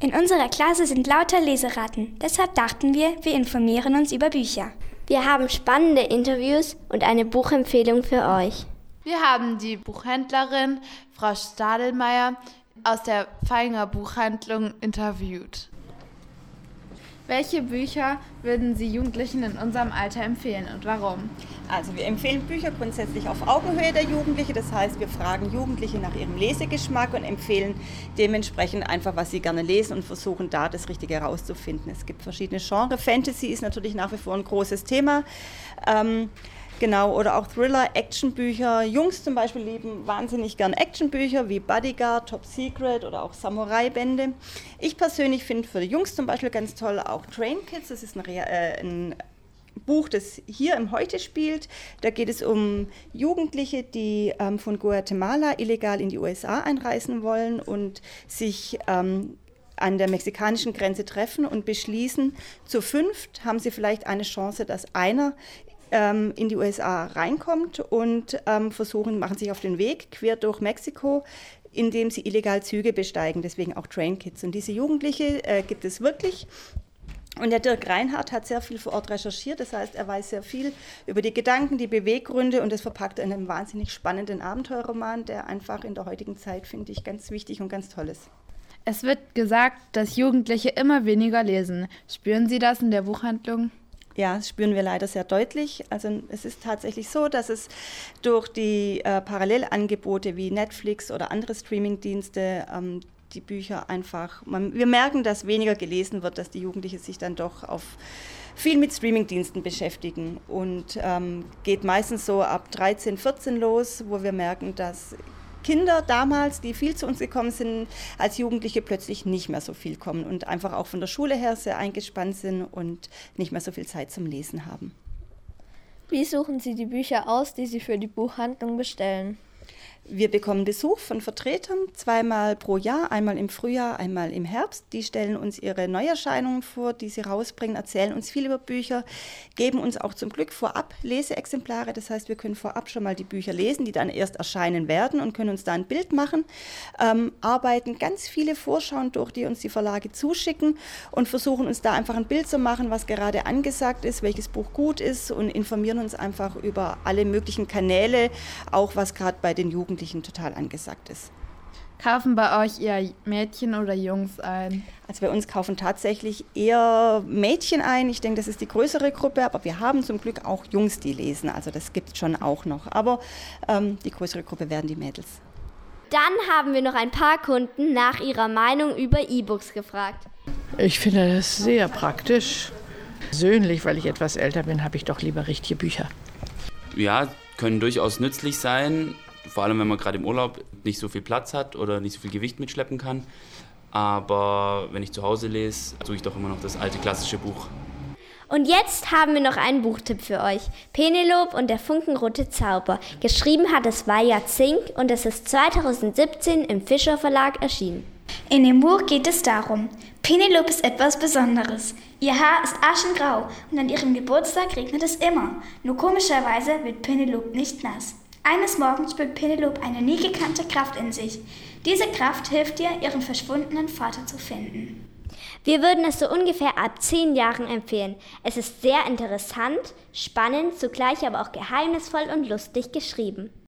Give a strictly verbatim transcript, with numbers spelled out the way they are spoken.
In unserer Klasse sind lauter Leseratten, deshalb dachten wir, wir informieren uns über Bücher. Wir haben spannende Interviews und eine Buchempfehlung für euch. Wir haben die Buchhändlerin Frau Stadelmeier aus der Feinger Buchhandlung interviewt. Welche Bücher würden Sie Jugendlichen in unserem Alter empfehlen und warum? Also wir empfehlen Bücher grundsätzlich auf Augenhöhe der Jugendlichen. Das heißt, wir fragen Jugendliche nach ihrem Lesegeschmack und empfehlen dementsprechend einfach, was sie gerne lesen und versuchen da das Richtige herauszufinden. Es gibt verschiedene Genres. Fantasy ist natürlich nach wie vor ein großes Thema. Ähm, Genau, oder auch Thriller, Actionbücher. Jungs zum Beispiel lieben wahnsinnig gern Actionbücher wie Bodyguard, Top Secret oder auch Samurai-Bände. Ich persönlich finde für die Jungs zum Beispiel ganz toll auch Train Kids. Das ist ein, äh, ein Buch, das hier im Heute spielt. Da geht es um Jugendliche, die ähm, von Guatemala illegal in die U S A einreisen wollen und sich ähm, an der mexikanischen Grenze treffen und beschließen, zu fünft haben sie vielleicht eine Chance, dass einer in die U S A reinkommt und ähm, versuchen, machen sich auf den Weg quer durch Mexiko, indem sie illegal Züge besteigen, deswegen auch Train Kids. Und diese Jugendliche äh, gibt es wirklich. Und der Dirk Reinhardt hat sehr viel vor Ort recherchiert, das heißt, er weiß sehr viel über die Gedanken, die Beweggründe und das verpackt in einem wahnsinnig spannenden Abenteuerroman, der einfach in der heutigen Zeit, finde ich, ganz wichtig und ganz toll ist. Es wird gesagt, dass Jugendliche immer weniger lesen. Spüren Sie das in der Buchhandlung? Ja, das spüren wir leider sehr deutlich. Also es ist tatsächlich so, dass es durch die äh, Parallelangebote wie Netflix oder andere Streamingdienste ähm, die Bücher einfach, man, wir merken, dass weniger gelesen wird, dass die Jugendlichen sich dann doch auf viel mit Streamingdiensten beschäftigen und ähm, geht meistens so ab dreizehn, vierzehn los, wo wir merken, dass Kinder damals, die viel zu uns gekommen sind, als Jugendliche plötzlich nicht mehr so viel kommen und einfach auch von der Schule her sehr eingespannt sind und nicht mehr so viel Zeit zum Lesen haben. Wie suchen Sie die Bücher aus, die Sie für die Buchhandlung bestellen? Wir bekommen Besuch von Vertretern, zweimal pro Jahr, einmal im Frühjahr, einmal im Herbst. Die stellen uns ihre Neuerscheinungen vor, die sie rausbringen, erzählen uns viel über Bücher, geben uns auch zum Glück vorab Leseexemplare. Das heißt, wir können vorab schon mal die Bücher lesen, die dann erst erscheinen werden und können uns da ein Bild machen, ähm, arbeiten ganz viele Vorschauen durch, die uns die Verlage zuschicken und versuchen uns da einfach ein Bild zu machen, was gerade angesagt ist, welches Buch gut ist und informieren uns einfach über alle möglichen Kanäle, auch was gerade bei den Jugendlichen total angesagt ist. Kaufen bei euch eher Mädchen oder Jungs ein? Also bei uns kaufen tatsächlich eher Mädchen ein. Ich denke, das ist die größere Gruppe, aber wir haben zum Glück auch Jungs, die lesen. Also das gibt es schon auch noch. Aber ähm, die größere Gruppe werden die Mädels. Dann haben wir noch ein paar Kunden nach ihrer Meinung über E-Books gefragt. Ich finde das sehr praktisch. Persönlich, weil ich etwas älter bin, habe ich doch lieber richtige Bücher. Ja, können durchaus nützlich sein. Vor allem, wenn man gerade im Urlaub nicht so viel Platz hat oder nicht so viel Gewicht mitschleppen kann. Aber wenn ich zu Hause lese, suche ich doch immer noch das alte klassische Buch. Und jetzt haben wir noch einen Buchtipp für euch. Penelope und der funkenrote Zauber. Geschrieben hat es Vaja Zink und es ist zweitausendsiebzehn im Fischer Verlag erschienen. In dem Buch geht es darum, Penelope ist etwas Besonderes. Ihr Haar ist aschengrau und an ihrem Geburtstag regnet es immer. Nur komischerweise wird Penelope nicht nass. Eines Morgens spürt Penelope eine nie gekannte Kraft in sich. Diese Kraft hilft ihr, ihren verschwundenen Vater zu finden. Wir würden es so ungefähr ab zehn Jahren empfehlen. Es ist sehr interessant, spannend, zugleich aber auch geheimnisvoll und lustig geschrieben.